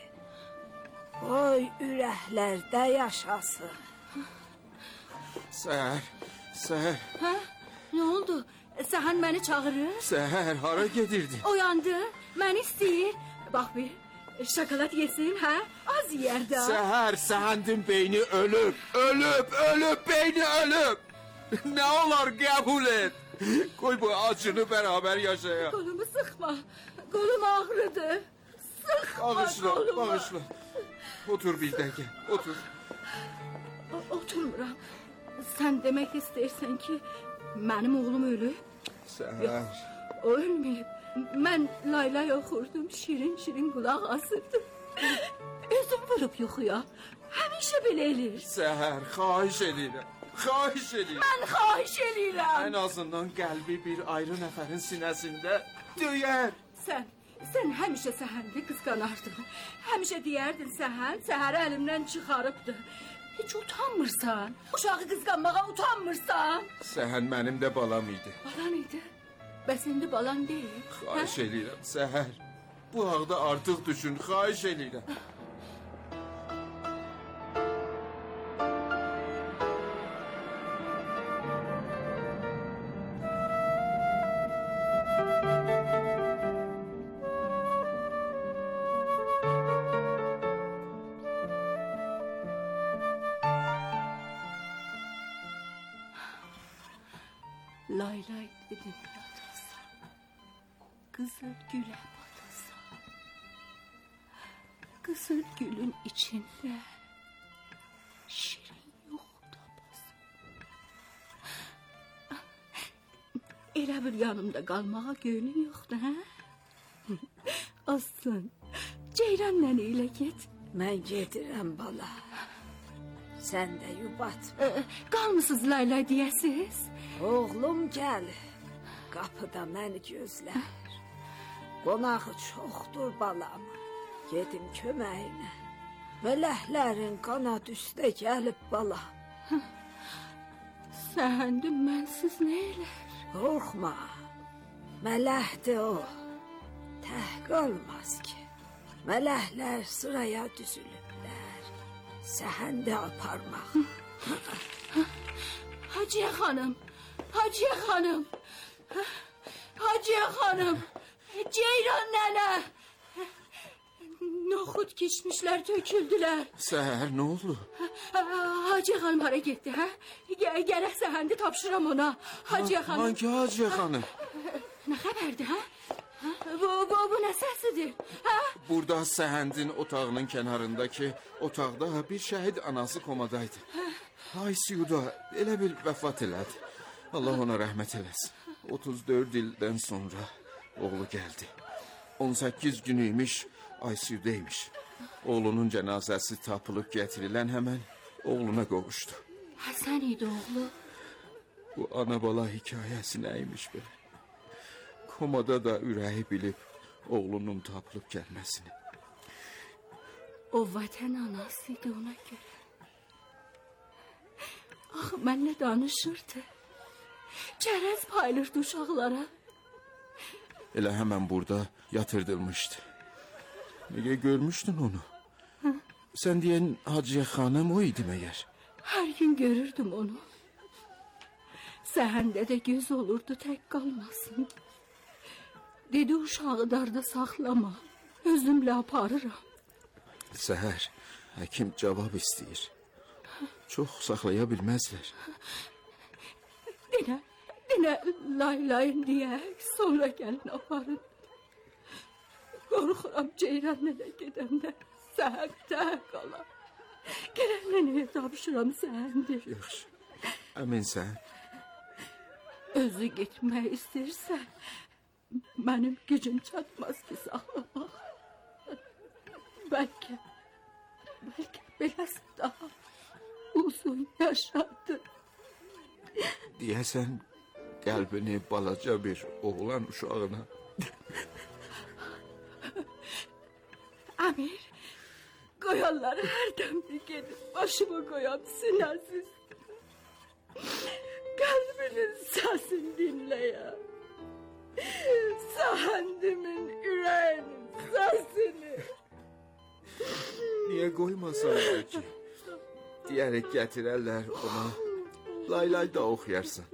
Oy ürəklərdə yaşasın. Səhər, Səhər. Hə? Nə oldu? Səhən məni çağırır? Səhər, hara gedirdin? Oyandı, məni istəyir. Bax bir, şokolad yesin, hə? Az yerdə. Səhər, Səhəndin beyni ölüb, ölüb, ölüb, beyni ölüb. Nə olar qəbul et. Qoy bu acını bərabər yaşayaq. Qolumu sıxma, qolum ağrıdı. Sıxma Bağışla, qolumu. bağışla. Otur bir dəqiqə, otur. Oturmuram. Sən demək istəyirsən ki, mənim oğlum ölüb? Səhər. O ölməyib. Mən laylay oxurdum, şirin-şirin qulaq asırdım. Özüm vurub yuxuya. Həmişə belə eləyir. Səhər, xahiş edirəm. Xahiş edirəm. Mən xahiş edirəm. Ən azından qəlbi bir ayrı nəfərin sinəsində döyər. Sən, sən həmişə Səhəndi qısqanardın. Həmişə deyərdin Səhən, Səhəri əlimdən çıxarıbdı. Heç utanmırsan. Uşağı qısqanmağa utanmırsan. Səhən mənim də balam idi. Balan idi. Bəs indi balan deyil. Xahiş edirəm, Səhər. Bu haqda artıq düşün, xahiş edirəm. Lay lay dedim yatasan, kızıl güle batasan, kızıl gülün içinde şirin yok tapasan. Elə bir yanımda qalmağa gönlün yoxdur, hə? Olsun, Ceyran nənə ilə get. Mən gedirəm bala. Sən də yubat. Qalmısınız laylay deyəsiz? Oğlum gəlir. Qapıda məni gözlər. Qonağı çoxdur balam. Gedim köməyinə. Mələklərin qanad üstə gəlib balam. Səhəndim mənsiz nə elər? Qorxma. Mələkdir o. Təh qalmaz ki. Mələklər sıraya düzülüblər. Səhəndə aparmaq. Haciyə xanım, Haciyə xanım, Haciyə xanım, Ceyran nənə. Noxud keçmişlər, töküldülər. Səhər nə oldu? Haciyə xanım hara getdi, hə? Gərək səhəndi tapşıram ona. Haciyə xanım. Hangi Haciyə xanım? Nə xəbərdir, hə? Bu, bu, bu nə səsidir, hə? Burada səhəndin otağının kənarındakı otaqda bir şəhid anası komadaydı. I C U'da elə bil vəfat elədi. Allah ona rəhmət eləsin. otuz dörd ildən sonra oğlu gəldi. on səkkiz günüymüş, I C U'daymış. Oğlunun cənazəsi tapılıb gətirilən həmən oğluna qovuşdu. Həsən idi oğlu. Bu ana bala hikayəsi nəymiş belə? Komada da ürəyi bilib oğlunun tapılıb gəlməsini. O vətən anasıydı ona görə. Ah, mənlə danışırdı. Çərəz payılırdı uşaqlara. Elə həmən burada yatırdılmışdı. Niyə görmüşdün onu? Hı? Sən deyən Haciyə xanım o idi məyər? Hər gün görürdüm onu. Səhəndə də göz olurdu, tək qalmasın. Dedi uşağı darda saxlama, özümlə aparıram. Səhər, həkim cavab istəyir. Çox saxlaya bilməzlər. Dinə, dinə laylayım deyək, sonra gəlin aparın. Qorxuram Ceyran nənə gedəndə, səhərdə qala. Gələn nənəyə tapşıram səhəndi. Yaxşı, əminsən? Özü getmək istəyirsə, mənim gücüm çatmaz ki saxlamaq. Bəlkə, bəlkə beləsi daha uzun yaşadı. Deyəsən, qəlbini balaca bir oğlan uşağına. Amir, qoyanları hərdən bir gedib, başımı qoyam sinəsiz. Qəlbinin səsini dinləyəm. Səhəndimin ürəyinin səsini. Niyə qoymasan ki? Deyərək gətirərlər ona. Laylay da oxuyarsan.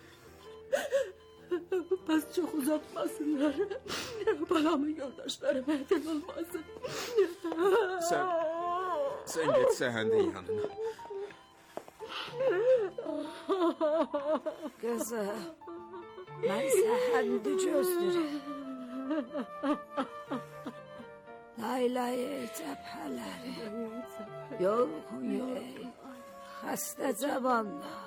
Bəs çox uzatmasınlar. Balamın yoldaşları məhdəl olmasın. Sən, sən get səhəndin yanına. Qızım, mən səhəndi gözlürəm. Laylayı cəbhələri, yorğun ürək, xəstə cavanlar.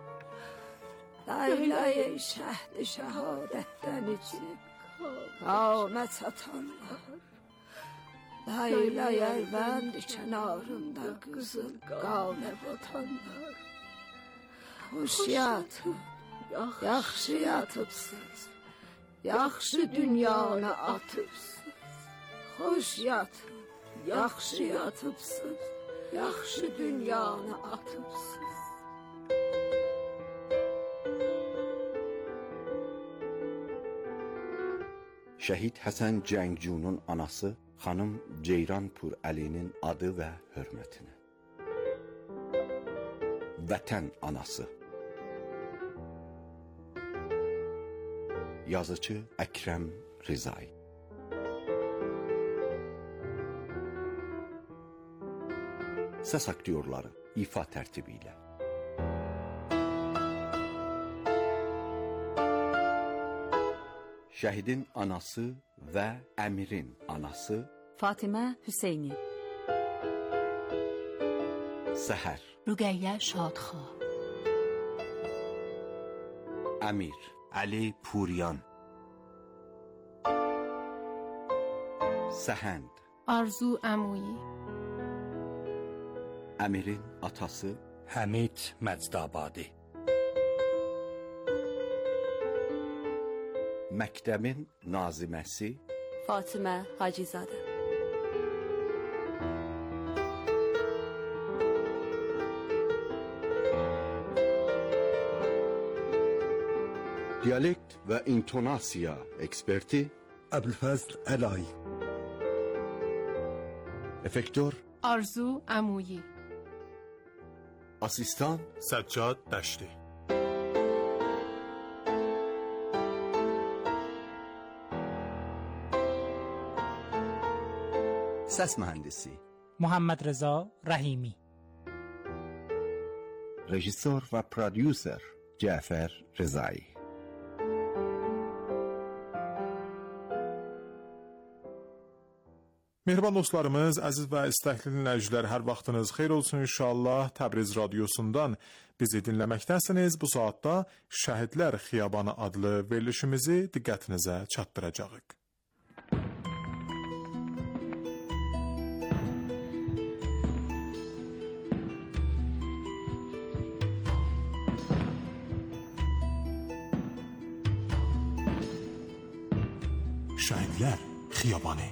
Laylayı şəhdi şəhadətdən içib, qavmə çatanlar. Laylay ərbəndi kənarında qızıl qavmə batanlar. Xoş yatın, yaxşı yatıbsınız, yaxşı dünyanı atıbsınız. Xoş yatın, yaxşı yatıbsınız, yaxşı dünyanı atıbsınız. Şəhid Həsən Cəngcunun anası xanım Ceyran Pur Əlinin adı və hörmətinə. Vətən anası. Yazıcı Əkrəm Rizay. Səs aktyorları ifa tərtibi ilə. Şəhidin anası və Əmirin anası Fatimə Hüseyni. Səhər رقیه شادخواه Əmir Əli Puriyan. Səhənd آرزو عمویی Əmirin atası Həmid Məcdabadi. Məktəbin naziməsi Fatimə Hacızadə. Dialekt və intonasiya eksperti Əbülfəzl Əlayi. Effektör آرزو عمویی asistan Səccad Dəşti. Səs mühəndisi محمد رضا رحیمی. rejissor və prodüser Cəfər Rızai. Mehriban dostlarımız, əziz və istəkli dinləyicilər, hər vaxtınız xeyir olsun inşallah. Təbriz radiosundan bizi dinləməkdəsiniz. Bu saatda Şəhidlər Xiyabanı adlı verilişimizi diqqətinizə çatdıracağıq. Şəhidlər Xiyabanı.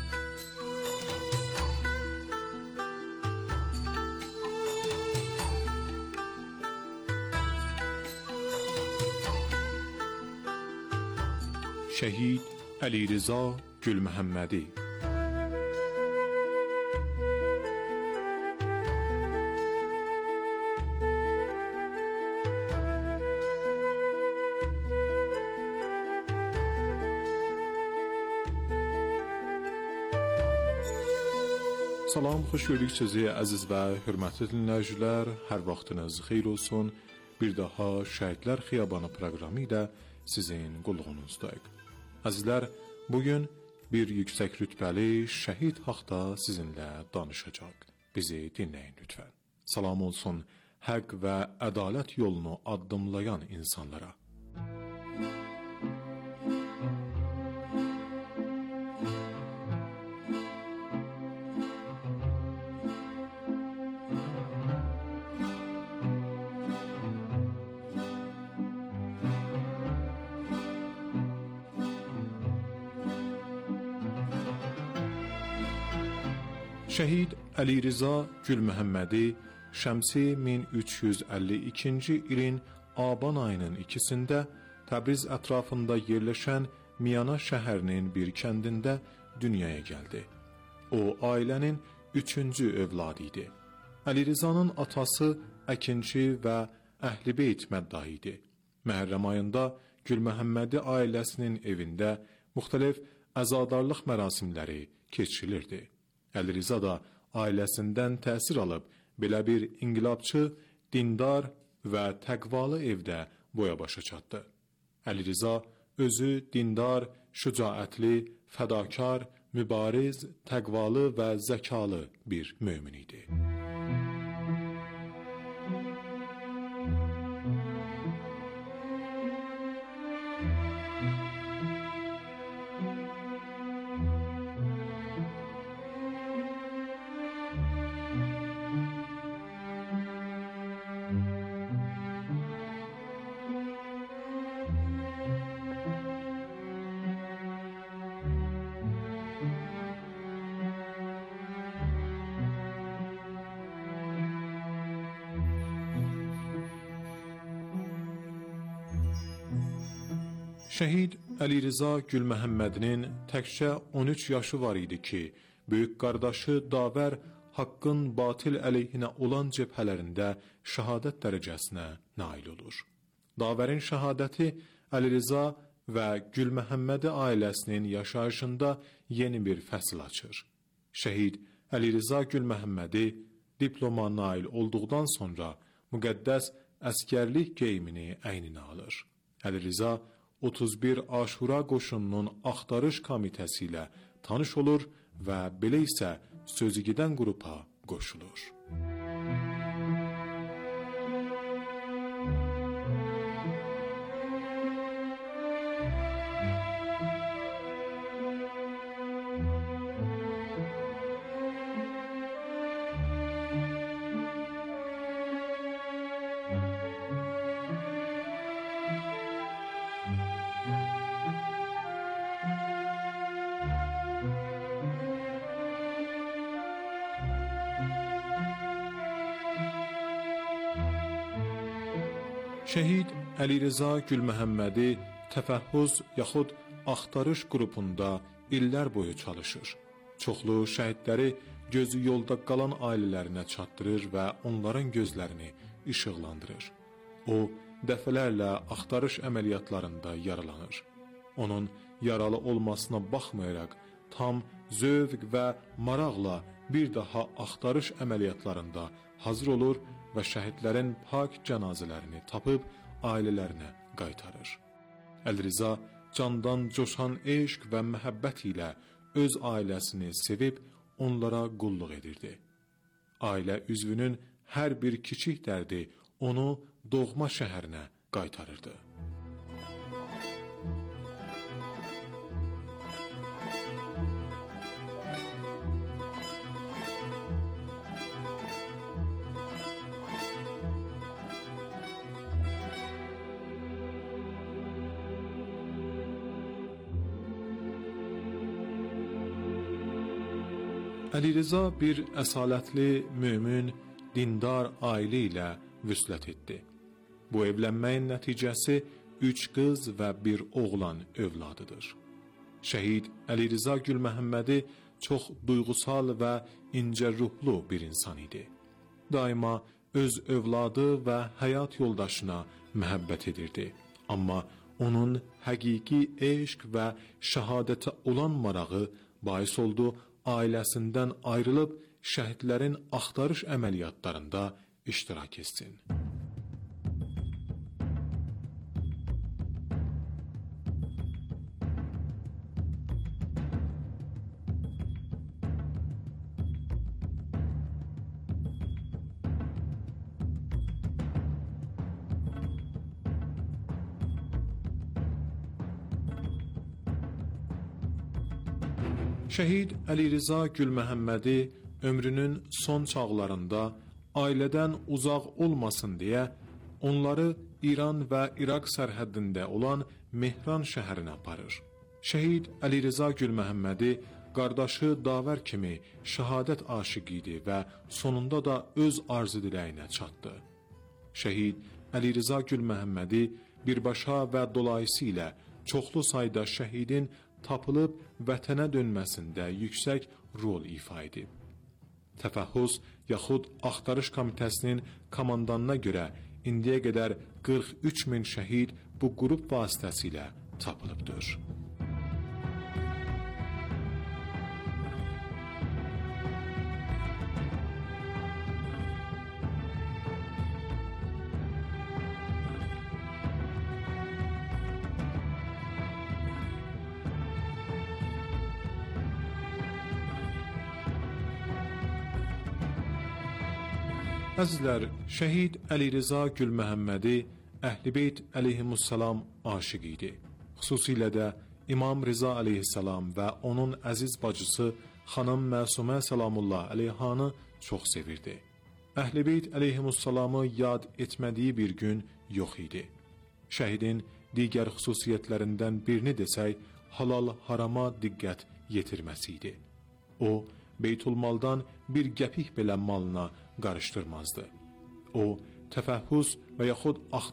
Şəhid Əli Rıza Gülməhəmmədi. Salam, xoş gördük sizi əziz və hörmətli dinləyicilər. Hər vaxtınız xeyir olsun. Bir daha Şəhidlər Xiyabanı proqramı ilə sizin qulluğunuzdayıq. Əzizlər, bugün bir yüksək rütbəli şəhid haqda sizinlə danışacaq. Bizi dinləyin lütfən. Salam olsun həq və ədalət yolunu addımlayan insanlara. Şəhid Əli Rıza Gülməhəmmədi Şəmsi min üç yüz əlli ikinci ilin Aban ayının ikisində Təbriz ətrafında yerləşən Miyana şəhərinin bir kəndində dünyaya gəldi. O, ailənin üçüncü övladı idi. Əli Rızanın atası əkinçi və Əhlibeyt məddahı idi. Məhərrəm ayında Gülməhəmmədi ailəsinin evində müxtəlif əzadarlıq mərasimləri keçirilirdi. Əli Rıza da ailəsindən təsir alıb belə bir inqilabçı, dindar və təqvalı evdə boya başa çatdı. Əli Rıza özü dindar, şücaətli, fədakar, mübariz, təqvalı və zəkalı bir mömin idi. Şəhid Əli Rıza Gülməhəmmədinin təkcə on üç yaşı var idi ki, böyük qardaşı Davər haqqın batil əleyhinə olan cəbhələrində şəhadət dərəcəsinə nail olur. Davərin şəhadəti Əli Rıza və Gülməhəmmədi ailəsinin yaşayışında yeni bir fəsil açır. Şəhid Əli Rıza Gülməhəmmədi diploma nail olduqdan sonra müqəddəs əskərlik geyimini əyninə alır. Əli Rıza otuz bir Aşura qoşununun axtarış komitəsi ilə tanış olur və belə isə sözü gedən qrupa qoşulur. Şəhid Əli Rza Gülməhəmmədi təfəhhüz yaxud axtarış qrupunda illər boyu çalışır. Çoxlu şəhidləri gözü yolda qalan ailələrinə çatdırır və onların gözlərini işıqlandırır. O, dəfələrlə axtarış əməliyyatlarında yaralanır. Onun yaralı olmasına baxmayaraq, tam zövq və maraqla bir daha axtarış əməliyyatlarında hazır olur və şəhidlərin pak cənazələrini tapıb ailələrinə qaytarır. Əli Rza candan coşan eşq və məhəbbət ilə öz ailəsini sevib onlara qulluq edirdi. Ailə üzvünün hər bir kiçik dərdi onu doğma şəhərinə qaytarırdı. Əli Rza bir əsalətli, mömin, dindar ailə ilə vüslət etdi. Bu evlənməyin nəticəsi üç qız və bir oğlan övladıdır. Şəhid Əli Rza Gülməhəmmədi çox duyğusal və incə ruhlu bir insan idi. Daima öz övladı və həyat yoldaşına məhəbbət edirdi. Amma onun həqiqi eşq və şəhadətə olan marağı bais oldu, ailəsindən ayrılıb şəhidlərin axtarış əməliyyatlarında iştirak etsin. Şəhid Əli Rza Gülməhəmmədi ömrünün son çağlarında ailədən uzaq olmasın deyə onları İran və İraq sərhəddində olan Mehran şəhərinə aparır. Şəhid Əli Rza Gülməhəmmədi qardaşı Davər kimi şəhadət aşiqi idi və sonunda da öz arzu diləyinə çatdı. Şəhid Əli Rza Gülməhəmmədi birbaşa və dolayısıyla çoxlu sayda şəhidin tapılıb vətənə dönməsində yüksək rol ifa edib. Təfəhhüz yaxud axtarış komitəsinin komandanına görə indiyə qədər qırx üç min şəhid bu qrup vasitəsilə tapılıbdır. Əzizlər, şəhid Əli Rza Gülməhəmmədi Əhl-i-Beyt əleyhimussalam aşiqi idi. Xüsusilə də İmam Rza əleyhissalam və onun əziz bacısı xanım Məsumə Səlamullah əleyhanı çox sevirdi. Əhl-i-Beyt əleyhimussalamı yad etmədiyi bir gün yox idi. Şəhidin digər xüsusiyyətlərindən birini desək, halal harama diqqət yetirməsi idi. O, Beytulmaldan bir qəpik belə malına qarışdırmazdı. O, təfəhhüz və yaxud axtarış